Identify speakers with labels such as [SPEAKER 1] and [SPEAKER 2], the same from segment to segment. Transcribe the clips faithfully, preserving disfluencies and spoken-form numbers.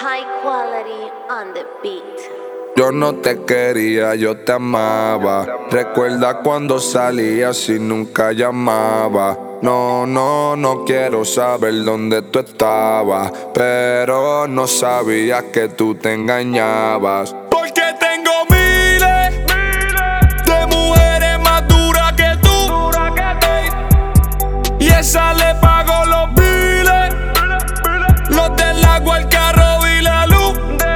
[SPEAKER 1] High quality on the beat.
[SPEAKER 2] Yo no te quería, yo te amaba. Recuerda cuando salías y nunca llamaba. No, no, no quiero saber dónde tú estabas, pero no sabía que tú te engañabas.
[SPEAKER 3] Porque tengo miles de mujeres más duras que tú, y esa le pago los biles, los del agua, el carro y la luz.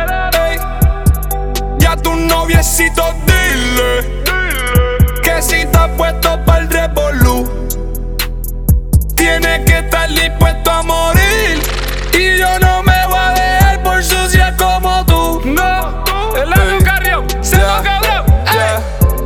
[SPEAKER 3] Y a tu noviecito dile que si está puesto para el revolú, tiene que estar dispuesto a morir. Y yo no me voy a dejar por sucia como tú. No, el lado carrión, se lo cabrón.
[SPEAKER 2] Yeah.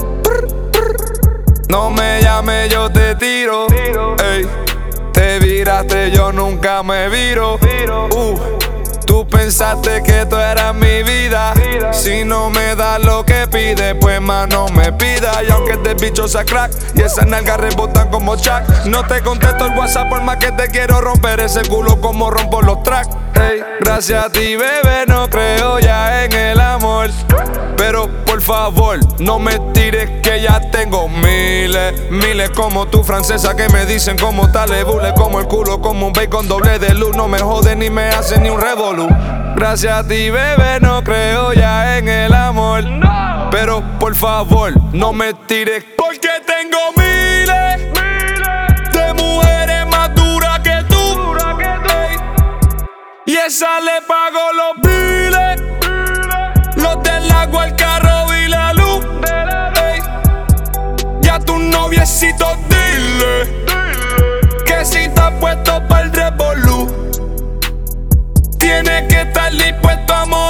[SPEAKER 2] No me llames, yo te tiro. Ey, te viraste, yo nunca me viro. Uh, tú pensaste que tú eras mi vida. Si no me das lo que pide, pues más no me pida. Y aunque este bicho sea crack y esas nalgas rebotan como Chuck, no te contesto el WhatsApp por más que te quiero romper ese culo como rompo los tracks. Ey, gracias a ti, bebé, no creo ya en el amor. Pero por favor, no me tires que ya tengo miles, miles como tú, francesa, que me dicen como talebule, como el culo, como un bacon doble de luz. No me joden ni me hacen ni un revolú. Gracias a ti, bebé, no creo ya en el amor. Pero por favor, no me tires,
[SPEAKER 3] porque tengo miles de mujeres más duras que tú, y esa le pago los biles, los del agua, el carro y la luz. Y a tu noviecito dile que si está puesto para el revolú, tiene que estar dispuesto a morir.